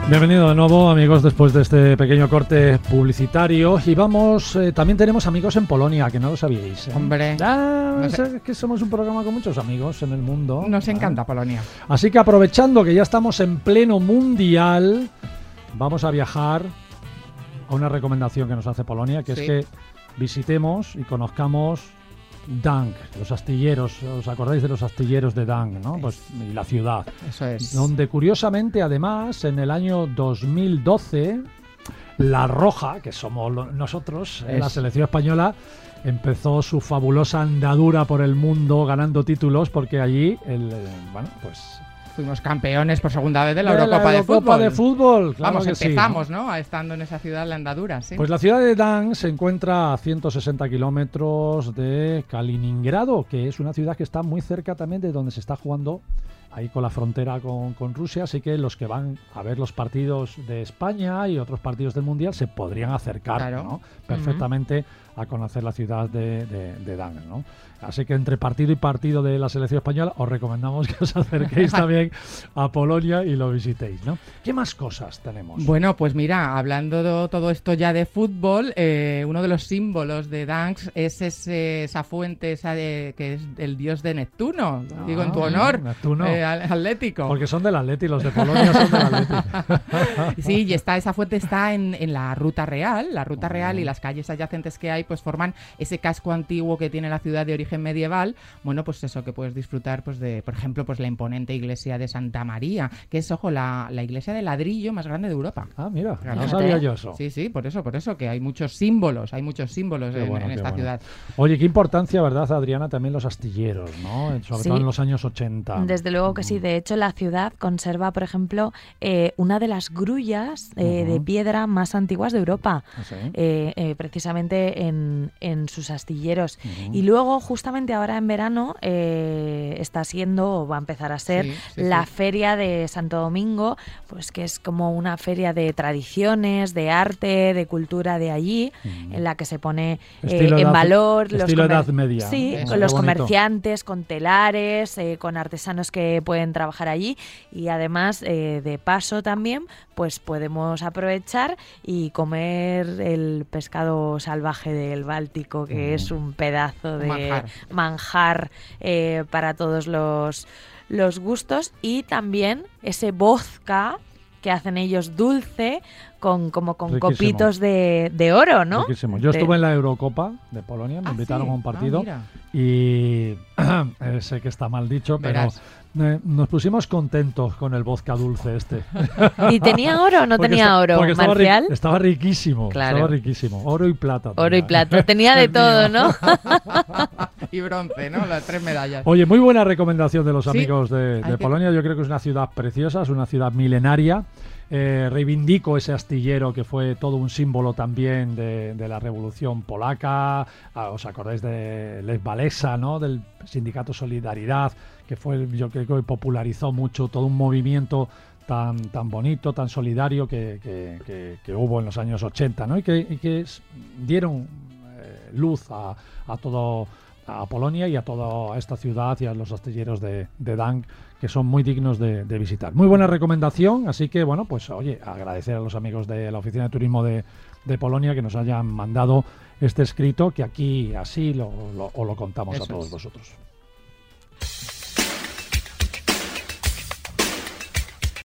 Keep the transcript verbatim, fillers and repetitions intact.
Bienvenido de nuevo, amigos, después de este pequeño corte publicitario. Y vamos, eh, también tenemos amigos en Polonia, que no lo sabíais, ¿eh? Hombre, ah, no sé. Es que somos un programa con muchos amigos en el mundo. Nos ¿eh? encanta Polonia. Así que aprovechando que ya estamos en pleno mundial, vamos a viajar a una recomendación que nos hace Polonia, que sí. es que visitemos y conozcamos Gdańsk, los astilleros. ¿Os acordáis de los astilleros de Gdańsk, no? Pues, y la ciudad. Eso es. Donde curiosamente, además, en el año dos mil doce, La Roja, que somos lo, nosotros, es. la selección española, empezó su fabulosa andadura por el mundo ganando títulos, porque allí, el, bueno, pues... fuimos campeones por segunda vez de la de Eurocopa la de Eurocopa fútbol. de fútbol, claro. Vamos, que empezamos, sí, ¿no? ¿no? Estando en esa ciudad, la andadura, sí. Pues la ciudad de Gdańsk se encuentra a ciento sesenta kilómetros de Kaliningrado, que es una ciudad que está muy cerca también de donde se está jugando, ahí con la frontera con, con Rusia, así que los que van a ver los partidos de España y otros partidos del Mundial se podrían acercar, claro, ¿no? perfectamente uh-huh. a conocer la ciudad de, de, de Gdańsk, ¿no? Así que entre partido y partido de la selección española os recomendamos que os acerquéis también a Polonia y lo visitéis, ¿no? ¿Qué más cosas tenemos? Bueno, pues mira, hablando de todo esto ya de fútbol, eh, uno de los símbolos de Gdańsk es ese, esa fuente esa de, que es el dios de Neptuno, ah, digo en tu honor, Neptuno. Eh, Atlético. Porque son del Atleti, los de Polonia son del Atleti. Sí, y está, esa fuente está en, en la Ruta Real, la Ruta Real y las calles adyacentes que hay pues forman ese casco antiguo que tiene la ciudad de origen medieval. Bueno, pues eso, que puedes disfrutar pues de, por ejemplo, pues la imponente iglesia de Santa María, que es, ojo, la, la iglesia de ladrillo más grande de Europa. Ah, mira, Fíjate. no sabía yo eso. Sí, sí, por eso, por eso, que hay muchos símbolos, hay muchos símbolos en, bueno, en esta bueno. ciudad. Oye, qué importancia, ¿verdad, Adriana? También los astilleros, ¿no? Sobre sí. todo en los años ochenta. Desde luego que sí. De hecho, la ciudad conserva, por ejemplo, eh, una de las grullas eh, uh-huh. de piedra más antiguas de Europa, ¿sí? eh, eh, precisamente en, en sus astilleros. Uh-huh. Y luego, justamente ahora en verano, eh, está siendo, o va a empezar a ser, sí, sí, la sí. Feria de Santo Domingo, pues que es como una feria de tradiciones, de arte, de cultura de allí, uh-huh. en la que se pone eh, en edad, valor los, comer- edad media, sí, ¿no? con los comerciantes, con telares, eh, con artesanos que pueden trabajar allí, y además eh, de paso también pues podemos aprovechar y comer el pescado salvaje del Báltico, que uh-huh. es un pedazo de manjar, manjar eh, para todos los, los gustos, y también ese vodka que hacen ellos dulce, con como con Riquísimo. copitos de, de oro, ¿no? Riquísimo. Yo de... estuve en la Eurocopa de Polonia, me ah, invitaron sí. a un partido ah, y eh, sé que está mal dicho, Verás. pero eh, nos pusimos contentos con el vodka dulce este. ¿Y tenía oro o no porque tenía está, oro, porque estaba Marcial? Ri- estaba riquísimo, claro. estaba riquísimo. Oro y plata. Oro tenía. y plata, tenía de todo, ¿no? Y bronce, ¿no? Las tres medallas. Oye, muy buena recomendación de los sí. amigos de, de Polonia. Yo creo que es una ciudad preciosa, es una ciudad milenaria. Eh, reivindico ese astillero que fue todo un símbolo también de, de la Revolución Polaca. Ah, ¿os acordáis de Lech Walesa, ¿no? Del sindicato Solidaridad, que fue, yo creo que popularizó mucho todo un movimiento tan tan bonito, tan solidario que, que, que, que hubo en los años ochenta, ¿no? Y que, y que dieron eh, luz a, a todo a Polonia y a toda esta ciudad y a los astilleros de, de Gdańsk, que son muy dignos de, de visitar. Muy buena recomendación, así que bueno, pues oye, agradecer a los amigos de la Oficina de Turismo de, de Polonia que nos hayan mandado este escrito, que aquí así lo, lo, os lo contamos Eso a todos es. vosotros.